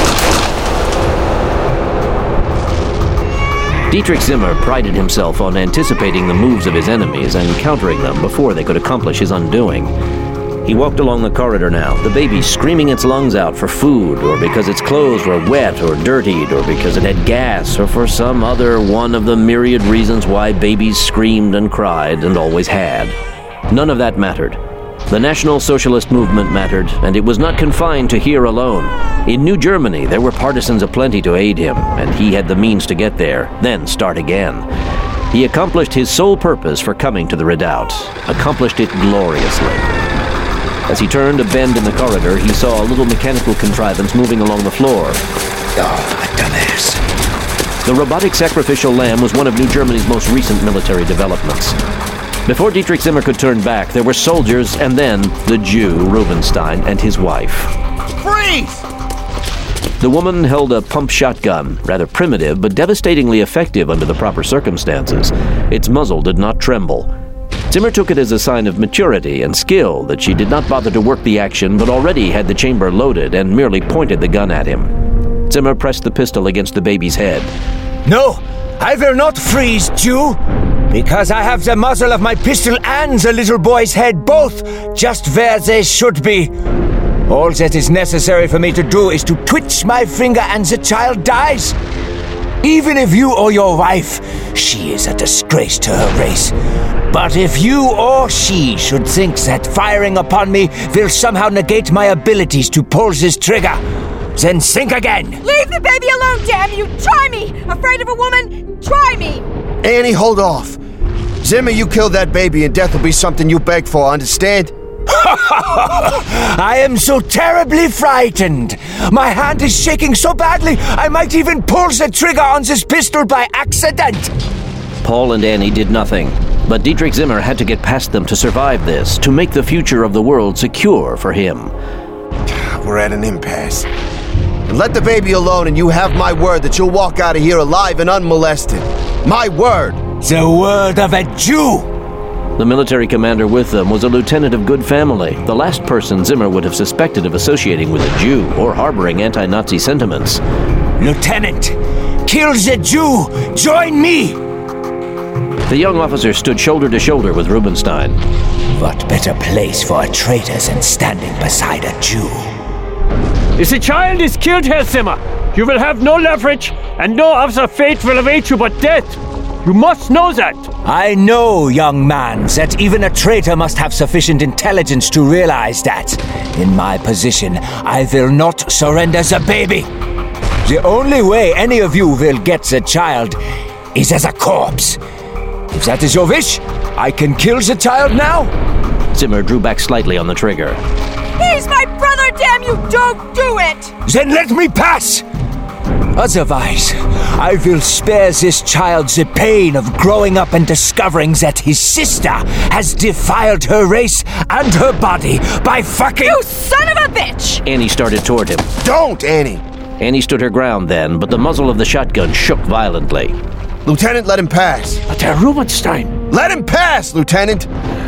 Dietrich Zimmer prided himself on anticipating the moves of his enemies and countering them before they could accomplish his undoing. He walked along the corridor now, the baby screaming its lungs out for food, or because its clothes were wet or dirtied, or because it had gas, or for some other one of the myriad reasons why babies screamed and cried and always had. None of that mattered. The National Socialist movement mattered, and it was not confined to here alone. In New Germany, there were partisans aplenty to aid him, and he had the means to get there, then start again. He accomplished his sole purpose for coming to the redoubt, accomplished it gloriously. As he turned a bend in the corridor, he saw a little mechanical contrivance moving along the floor. Oh, dumbass. The robotic sacrificial lamb was one of New Germany's most recent military developments. Before Dietrich Zimmer could turn back, there were soldiers and then the Jew, Rubenstein, and his wife. Freeze! The woman held a pump shotgun, rather primitive but devastatingly effective under the proper circumstances. Its muzzle did not tremble. Zimmer took it as a sign of maturity and skill that she did not bother to work the action but already had the chamber loaded and merely pointed the gun at him. Zimmer pressed the pistol against the baby's head. No, I will not freeze, Jew, because I have the muzzle of my pistol and the little boy's head both just where they should be. All that is necessary for me to do is to twitch my finger and the child dies. Even if you or your wife, she is a disgrace to her race. But if you or she should think that firing upon me will somehow negate my abilities to pull this trigger, then think again. Leave the baby alone, damn you! Try me! Afraid of a woman? Try me! Annie, hold off. Zimmer, you kill that baby and death will be something you beg for, understand? I am so terribly frightened. My hand is shaking so badly, I might even pull the trigger on this pistol by accident. Paul and Annie did nothing, but Dietrich Zimmer had to get past them to survive this, to make the future of the world secure for him. We're at an impasse. Let the baby alone and you have my word that you'll walk out of here alive and unmolested. My word! The word of a Jew! The military commander with them was a lieutenant of good family, the last person Zimmer would have suspected of associating with a Jew or harboring anti-Nazi sentiments. Lieutenant, kill the Jew! Join me! The young officer stood shoulder to shoulder with Rubenstein. What better place for a traitor than standing beside a Jew? If the child is killed, Herr Zimmer, you will have no leverage, and no other fate will await you but death. You must know that. I know, young man, that even a traitor must have sufficient intelligence to realize that. In my position, I will not surrender the baby. The only way any of you will get the child is as a corpse. If that is your wish, I can kill the child now. Zimmer drew back slightly on the trigger. He's my brother, damn you! Don't do it! Then let me pass! Otherwise, I will spare this child the pain of growing up and discovering that his sister has defiled her race and her body by fucking— You son of a bitch! Annie started toward him. Don't, Annie! Annie stood her ground then, but the muzzle of the shotgun shook violently. Lieutenant, let him pass. But Herr Rubenstein! Let him pass, Lieutenant!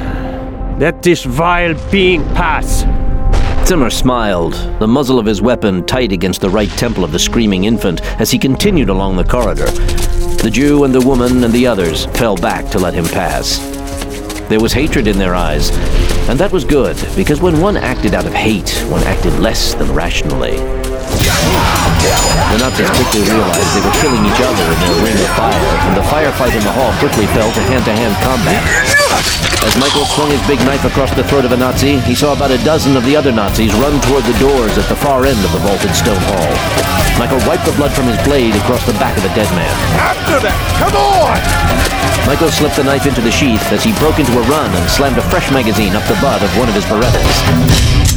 Let this vile being pass. Zimmer smiled, the muzzle of his weapon tight against the right temple of the screaming infant as he continued along the corridor. The Jew and the woman and the others fell back to let him pass. There was hatred in their eyes, and that was good, because when one acted out of hate, one acted less than rationally. The Nazis quickly realized they were killing each other in their ring of fire, and the firefight in the hall quickly fell to hand-to-hand combat. As Michael swung his big knife across the throat of a Nazi, he saw about a dozen of the other Nazis run toward the doors at the far end of the vaulted stone hall. Michael wiped the blood from his blade across the back of the dead man. After that! Come on! Michael slipped the knife into the sheath as he broke into a run and slammed a fresh magazine up the butt of one of his Berettas.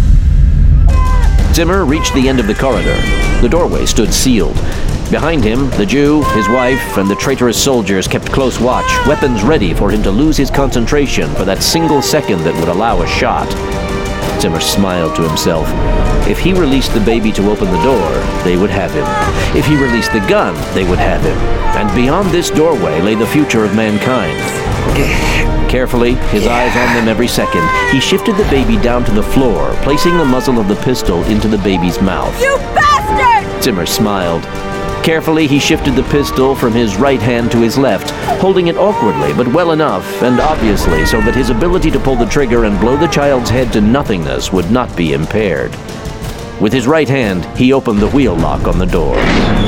Zimmer reached the end of the corridor. The doorway stood sealed. Behind him, the Jew, his wife, and the traitorous soldiers kept close watch, weapons ready for him to lose his concentration for that single second that would allow a shot. Zimmer smiled to himself. If he released the baby to open the door, they would have him. If he released the gun, they would have him. And beyond this doorway lay the future of mankind. Carefully, his eyes on them every second, he shifted the baby down to the floor, placing the muzzle of the pistol into the baby's mouth. You bastard! Zimmer smiled. Carefully, he shifted the pistol from his right hand to his left, holding it awkwardly, but well enough, and obviously, so that his ability to pull the trigger and blow the child's head to nothingness would not be impaired. With his right hand, he opened the wheel lock on the door.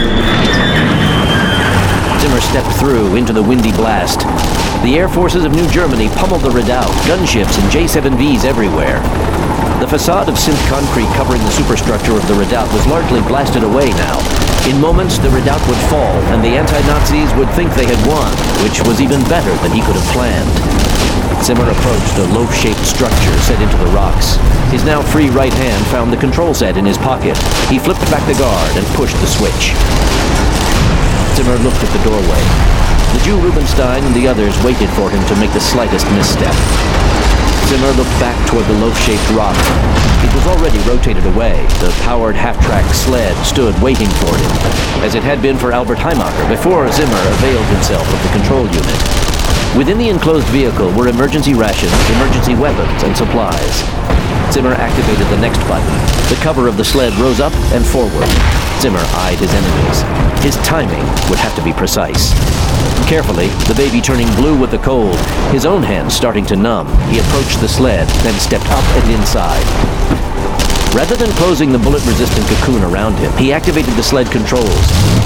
Zimmer stepped through into the windy blast. The air forces of New Germany pummeled the Redoubt, gunships and J seven Vs everywhere. The facade of synth concrete covering the superstructure of the Redoubt was largely blasted away now. In moments, the Redoubt would fall, and the anti-Nazis would think they had won, which was even better than he could have planned. Zimmer approached a loaf-shaped structure set into the rocks. His now free right hand found the control set in his pocket. He flipped back the guard and pushed the switch. Zimmer looked at the doorway. The Jew Rubinstein and the others waited for him to make the slightest misstep. Zimmer looked back toward the loaf-shaped rock. It was already rotated away. The powered half-track sled stood waiting for him, as it had been for Albert Heimacher before Zimmer availed himself of the control unit. Within the enclosed vehicle were emergency rations, emergency weapons, and supplies. Zimmer activated the next button. The cover of the sled rose up and forward. Zimmer eyed his enemies. His timing would have to be precise. Carefully, the baby turning blue with the cold, his own hands starting to numb, he approached the sled, then stepped up and inside. Rather than closing the bullet-resistant cocoon around him, he activated the sled controls.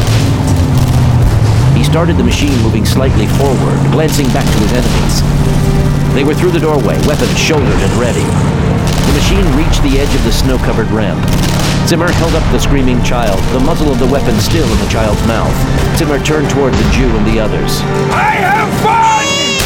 He started the machine moving slightly forward, glancing back to his enemies. They were through the doorway, weapons shouldered and ready. The machine reached the edge of the snow-covered ramp. Zimmer held up the screaming child, the muzzle of the weapon still in the child's mouth. Zimmer turned toward the Jew and the others. I have fun!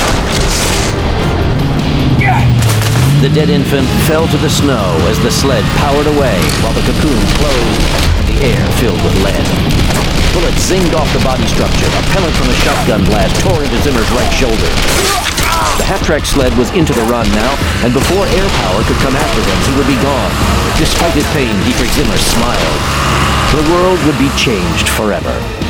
The dead infant fell to the snow as the sled powered away while the cocoon closed and the air filled with lead. Bullets zinged off the body structure. A pellet from a shotgun blast tore into Zimmer's right shoulder. The half-track sled was into the run now, and before air power could come after them, he would be gone. Despite his pain, Dietrich Zimmer smiled. The world would be changed forever.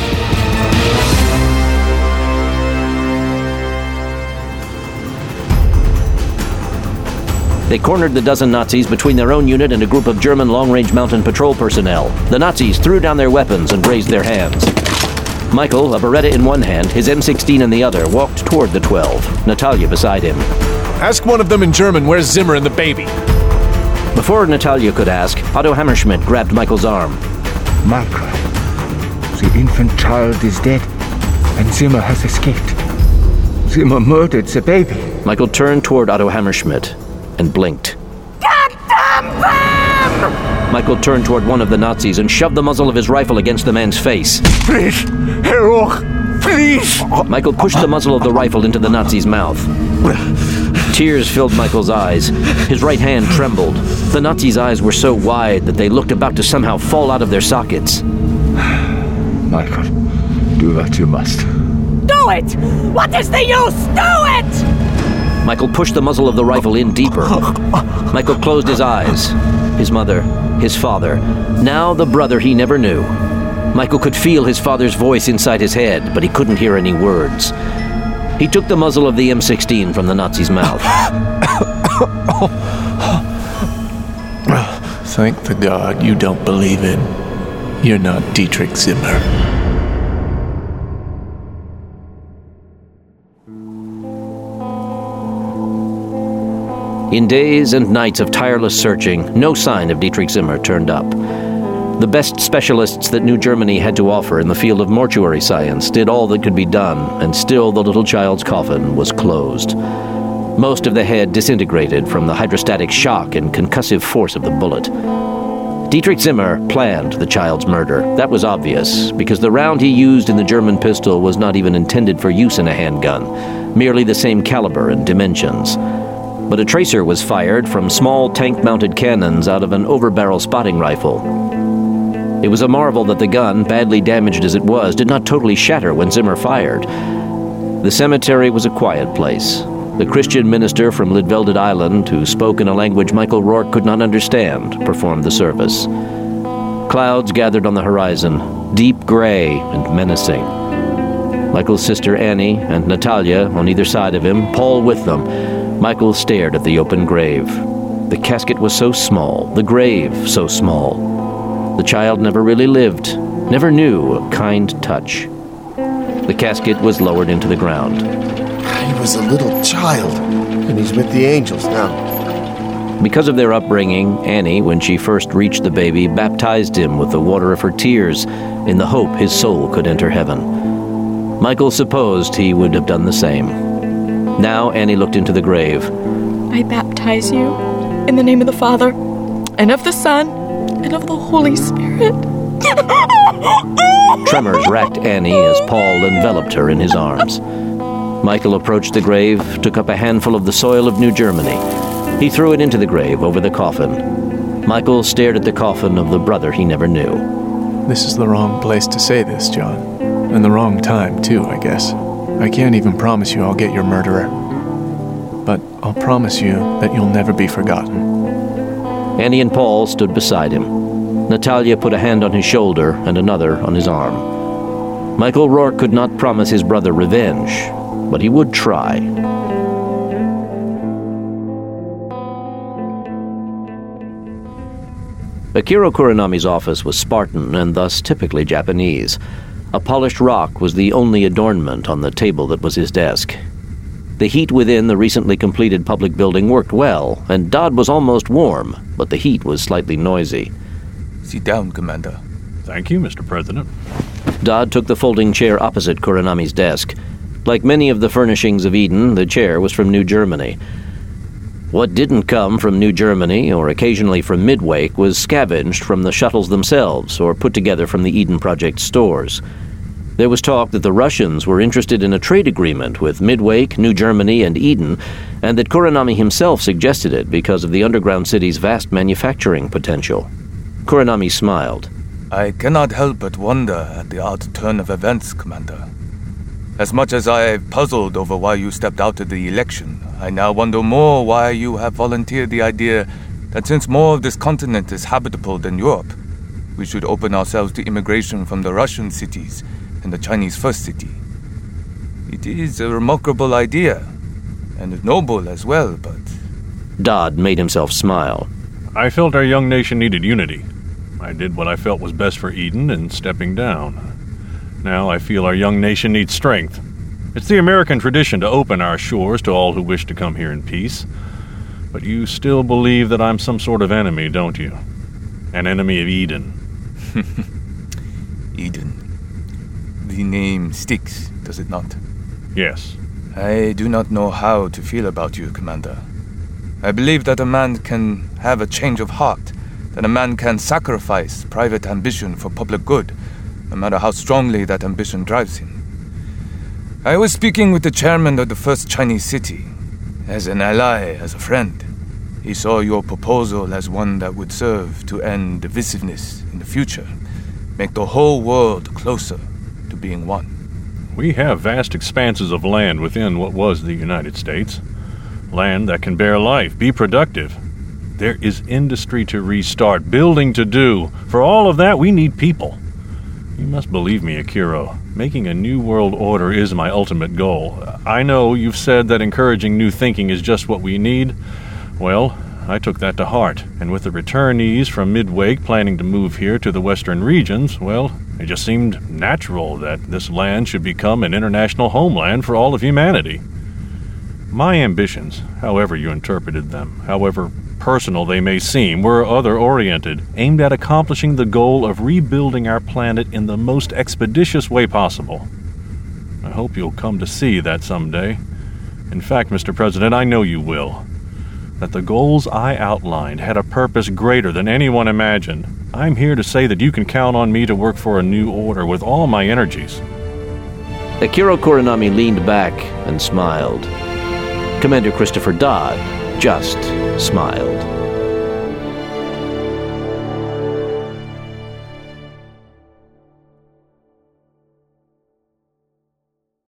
They cornered the dozen Nazis between their own unit and a group of German long-range mountain patrol personnel. The Nazis threw down their weapons and raised their hands. Michael, a Beretta in one hand, his M sixteen in the other, walked toward the twelve, Natalia beside him. Ask one of them in German where's Zimmer and the baby. Before Natalia could ask, Otto Hammerschmidt grabbed Michael's arm. Michael, the infant child is dead, and Zimmer has escaped. Zimmer murdered the baby. Michael turned toward Otto Hammerschmidt and blinked. Goddamn them! Michael turned toward one of the Nazis and shoved the muzzle of his rifle against the man's face. Please, Herr Roch, please! Michael pushed the muzzle of the rifle into the Nazi's mouth. Tears filled Michael's eyes. His right hand trembled. The Nazi's eyes were so wide that they looked about to somehow fall out of their sockets. Michael, do what you must. Do it! What is the use? Do it! Michael pushed the muzzle of the rifle in deeper. Michael closed his eyes. His mother, his father, now the brother he never knew. Michael could feel his father's voice inside his head, but he couldn't hear any words. He took the muzzle of the M sixteen from the Nazi's mouth. Thank the God you don't believe in. You're not Dietrich Zimmer. In days and nights of tireless searching, no sign of Dietrich Zimmer turned up. The best specialists that New Germany had to offer in the field of mortuary science did all that could be done, and still the little child's coffin was closed. Most of the head disintegrated from the hydrostatic shock and concussive force of the bullet. Dietrich Zimmer planned the child's murder. That was obvious, because the round he used in the German pistol was not even intended for use in a handgun, merely the same caliber and dimensions. But a tracer was fired from small tank-mounted cannons out of an overbarrel spotting rifle. It was a marvel that the gun, badly damaged as it was, did not totally shatter when Zimmer fired. The cemetery was a quiet place. The Christian minister from Lidveldet Island, who spoke in a language Michael Rourke could not understand, performed the service. Clouds gathered on the horizon, deep gray and menacing. Michael's sister Annie and Natalia on either side of him, Paul with them. Michael stared at the open grave. The casket was so small, the grave so small. The child never really lived. never knew a kind touch. The casket was lowered into the ground. He was a little child, and he's with the angels now. Because of their upbringing, Annie, when she first reached the baby, baptized him with the water of her tears in the hope his soul could enter heaven. Michael supposed he would have done the same. Now Annie looked into the grave. I baptize you in the name of the Father, and of the Son, and of the Holy Spirit. Tremors racked Annie as Paul enveloped her in his arms. Michael approached the grave, took up a handful of the soil of New Germany. He threw it into the grave over the coffin. Michael stared at the coffin of the brother he never knew. This is the wrong place to say this, John. And the wrong time, too, I guess. I can't even promise you I'll get your murderer. But I'll promise you that you'll never be forgotten. Annie and Paul stood beside him. Natalia put a hand on his shoulder and another on his arm. Michael Rourke could not promise his brother revenge, but he would try. Akira Kuronami's office was Spartan and thus typically Japanese. A polished rock was the only adornment on the table that was his desk. The heat within the recently completed public building worked well, and Dodd was almost warm, but the heat was slightly noisy. Sit down, Commander. Thank you, Mister President. Dodd took the folding chair opposite Kuronami's desk. Like many of the furnishings of Eden, the chair was from New Germany. What didn't come from New Germany, or occasionally from Midwake, was scavenged from the shuttles themselves, or put together from the Eden Project stores. There was talk that the Russians were interested in a trade agreement with Midwake, New Germany, and Eden, and that Kuronami himself suggested it because of the underground city's vast manufacturing potential. Kuronami smiled. I cannot help but wonder at the odd turn of events, Commander. As much as I have puzzled over why you stepped out of the election, I now wonder more why you have volunteered the idea that since more of this continent is habitable than Europe, we should open ourselves to immigration from the Russian cities and the Chinese First City. It is a remarkable idea, and noble as well, but... Dodd made himself smile. I felt our young nation needed unity. I did what I felt was best for Eden in stepping down. Now I feel our young nation needs strength. It's the American tradition to open our shores to all who wish to come here in peace. But you still believe that I'm some sort of enemy, don't you? An enemy of Eden. Eden. The name sticks, does it not? Yes. I do not know how to feel about you, Commander. I believe that a man can have a change of heart, that a man can sacrifice private ambition for public good, no matter how strongly that ambition drives him. I was speaking with the chairman of the first Chinese city. As an ally, as a friend, he saw your proposal as one that would serve to end divisiveness in the future, make the whole world closer to being one. We have vast expanses of land within what was the United States. Land that can bear life, be productive. There is industry to restart, building to do. For all of that, we need people. You must believe me, Akira. Making a new world order is my ultimate goal. I know you've said that encouraging new thinking is just what we need. Well, I took that to heart, and with the returnees from Midwake planning to move here to the western regions, well, it just seemed natural that this land should become an international homeland for all of humanity. My ambitions, however you interpreted them, however personal they may seem, were other-oriented, aimed at accomplishing the goal of rebuilding our planet in the most expeditious way possible. I hope you'll come to see that someday. In fact, Mister President, I know you will. That the goals I outlined had a purpose greater than anyone imagined. I'm here to say that you can count on me to work for a new order with all my energies. Akira Kuronami leaned back and smiled. Commander Christopher Dodd just smiled.